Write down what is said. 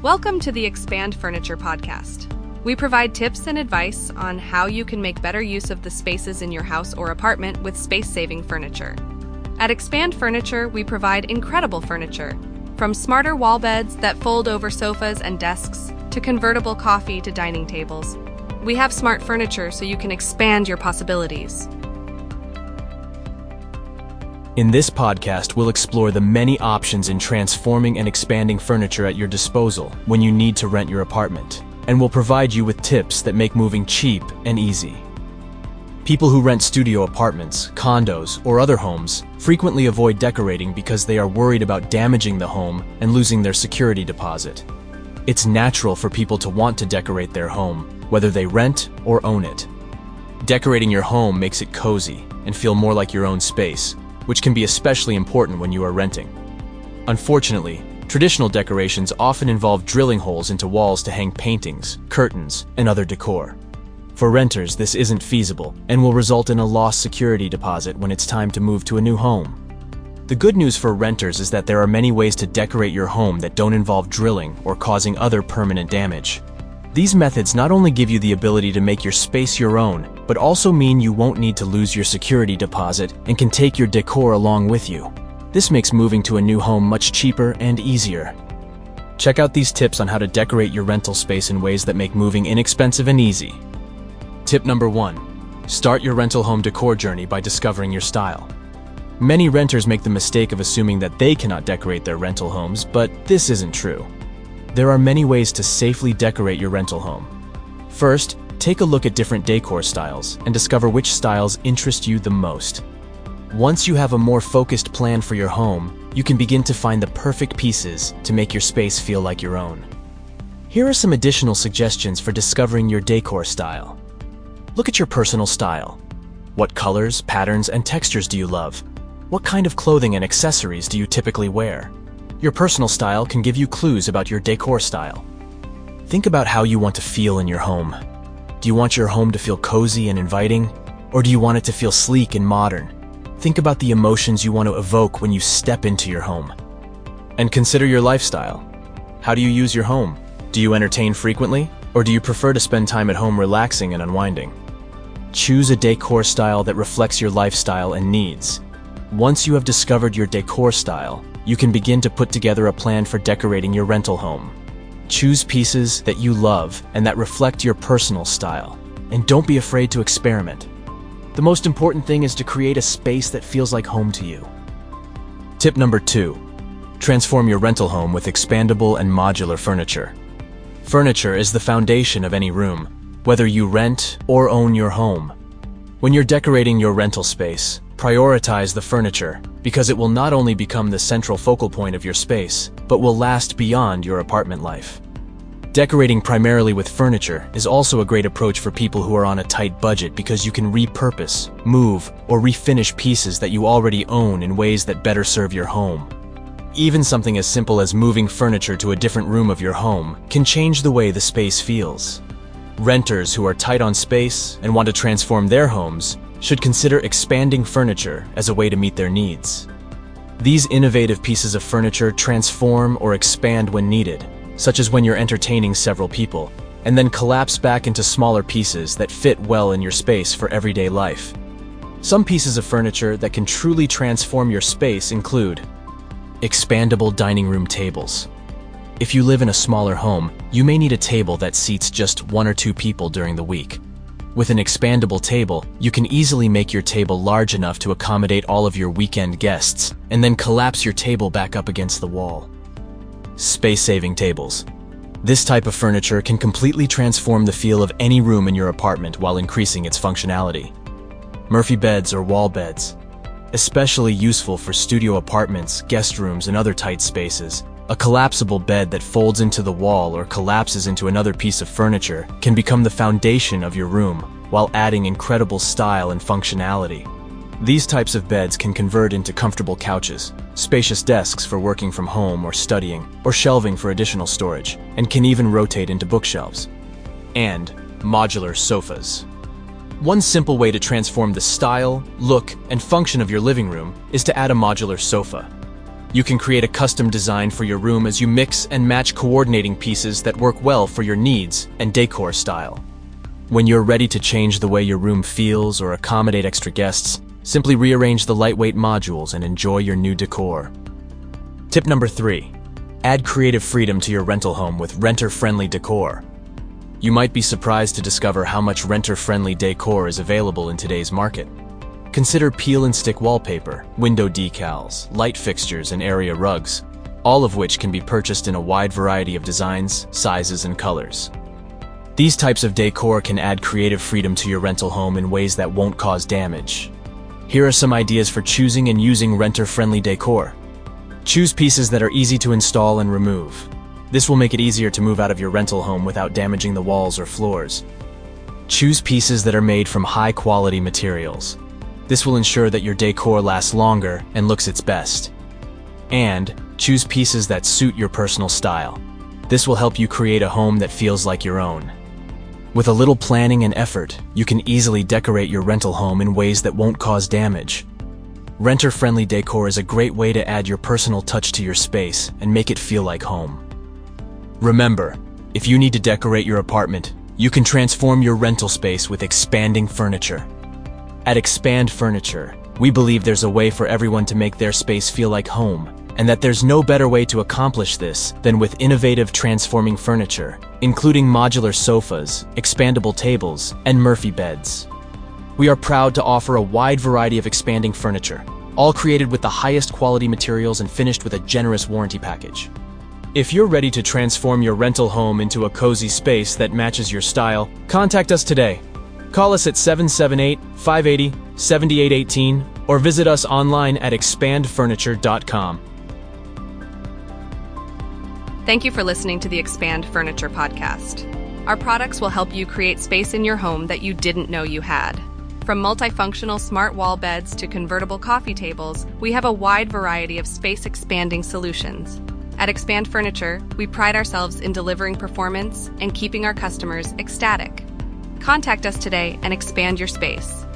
Welcome to the Expand Furniture podcast. We provide tips and advice on how you can make better use of the spaces in your house or apartment with space-saving furniture. At Expand Furniture, we provide incredible furniture, from smarter wall beds that fold over sofas and desks to convertible coffee to dining tables. We have smart furniture so you can expand your possibilities. In this podcast, we'll explore the many options in transforming and expanding furniture at your disposal when you need to rent your apartment, and we'll provide you with tips that make moving cheap and easy. People who rent studio apartments, condos, or other homes frequently avoid decorating because they are worried about damaging the home and losing their security deposit. It's natural for people to want to decorate their home, whether they rent or own it. Decorating your home makes it cozy and feel more like your own space, which can be especially important when you are renting. Unfortunately, traditional decorations often involve drilling holes into walls to hang paintings, curtains, and other decor. For renters, this isn't feasible and will result in a lost security deposit when it's time to move to a new home. The good news for renters is that there are many ways to decorate your home that don't involve drilling or causing other permanent damage. These methods not only give you the ability to make your space your own, but also mean you won't need to lose your security deposit and can take your decor along with you. This makes moving to a new home much cheaper and easier. Check out these tips on how to decorate your rental space in ways that make moving inexpensive and easy. Tip number 1. Start your rental home decor journey by discovering your style. Many renters make the mistake of assuming that they cannot decorate their rental homes, but this isn't true. There are many ways to safely decorate your rental home. First, take a look at different decor styles and discover which styles interest you the most. Once you have a more focused plan for your home, you can begin to find the perfect pieces to make your space feel like your own. Here are some additional suggestions for discovering your decor style. Look at your personal style. What colors, patterns, and textures do you love? What kind of clothing and accessories do you typically wear? Your personal style can give you clues about your decor style. Think about how you want to feel in your home. Do you want your home to feel cozy and inviting? Or do you want it to feel sleek and modern? Think about the emotions you want to evoke when you step into your home. And consider your lifestyle. How do you use your home? Do you entertain frequently? Or do you prefer to spend time at home relaxing and unwinding? Choose a decor style that reflects your lifestyle and needs. Once you have discovered your decor style, you can begin to put together a plan for decorating your rental home. Choose pieces that you love and that reflect your personal style, and don't be afraid to experiment. The most important thing is to create a space that feels like home to you. Tip number 2. Transform your rental home with expandable and modular furniture. Furniture is the foundation of any room, whether you rent or own your home. When you're decorating your rental space, prioritize the furniture because it will not only become the central focal point of your space, but will last beyond your apartment life. Decorating primarily with furniture is also a great approach for people who are on a tight budget because you can repurpose, move, or refinish pieces that you already own in ways that better serve your home. Even something as simple as moving furniture to a different room of your home can change the way the space feels. Renters who are tight on space and want to transform their homes should consider expanding furniture as a way to meet their needs. These innovative pieces of furniture transform or expand when needed, such as when you're entertaining several people, and then collapse back into smaller pieces that fit well in your space for everyday life. Some pieces of furniture that can truly transform your space include expandable dining room tables. If you live in a smaller home, you may need a table that seats just 1 or 2 people during the week. With an expandable table, you can easily make your table large enough to accommodate all of your weekend guests, and then collapse your table back up against the wall. Space-saving tables. This type of furniture can completely transform the feel of any room in your apartment while increasing its functionality. Murphy beds or wall beds. Especially useful for studio apartments, guest rooms, and other tight spaces. A collapsible bed that folds into the wall or collapses into another piece of furniture can become the foundation of your room while adding incredible style and functionality. These types of beds can convert into comfortable couches, spacious desks for working from home or studying, or shelving for additional storage, and can even rotate into bookshelves. And modular sofas. One simple way to transform the style, look, and function of your living room is to add a modular sofa. You can create a custom design for your room as you mix and match coordinating pieces that work well for your needs and decor style. When you're ready to change the way your room feels or accommodate extra guests, simply rearrange the lightweight modules and enjoy your new decor. Tip number 3. Add creative freedom to your rental home with renter-friendly decor. You might be surprised to discover how much renter-friendly decor is available in today's market. Consider peel-and-stick wallpaper, window decals, light fixtures, and area rugs, all of which can be purchased in a wide variety of designs, sizes, and colors. These types of decor can add creative freedom to your rental home in ways that won't cause damage. Here are some ideas for choosing and using renter-friendly decor. Choose pieces that are easy to install and remove. This will make it easier to move out of your rental home without damaging the walls or floors. Choose pieces that are made from high-quality materials. This will ensure that your decor lasts longer and looks its best. And choose pieces that suit your personal style. This will help you create a home that feels like your own. With a little planning and effort, you can easily decorate your rental home in ways that won't cause damage. Renter-friendly decor is a great way to add your personal touch to your space and make it feel like home. Remember, if you need to decorate your apartment, you can transform your rental space with expanding furniture. At Expand Furniture, we believe there's a way for everyone to make their space feel like home, and that there's no better way to accomplish this than with innovative transforming furniture, including modular sofas, expandable tables, and Murphy beds. We are proud to offer a wide variety of expanding furniture, all created with the highest quality materials and finished with a generous warranty package. If you're ready to transform your rental home into a cozy space that matches your style, contact us today. Call us at 778-580-7818 or visit us online at expandfurniture.com. Thank you for listening to the Expand Furniture podcast. Our products will help you create space in your home that you didn't know you had. From multifunctional smart wall beds to convertible coffee tables, we have a wide variety of space-expanding solutions. At Expand Furniture, we pride ourselves in delivering performance and keeping our customers ecstatic. Contact us today and expand your space.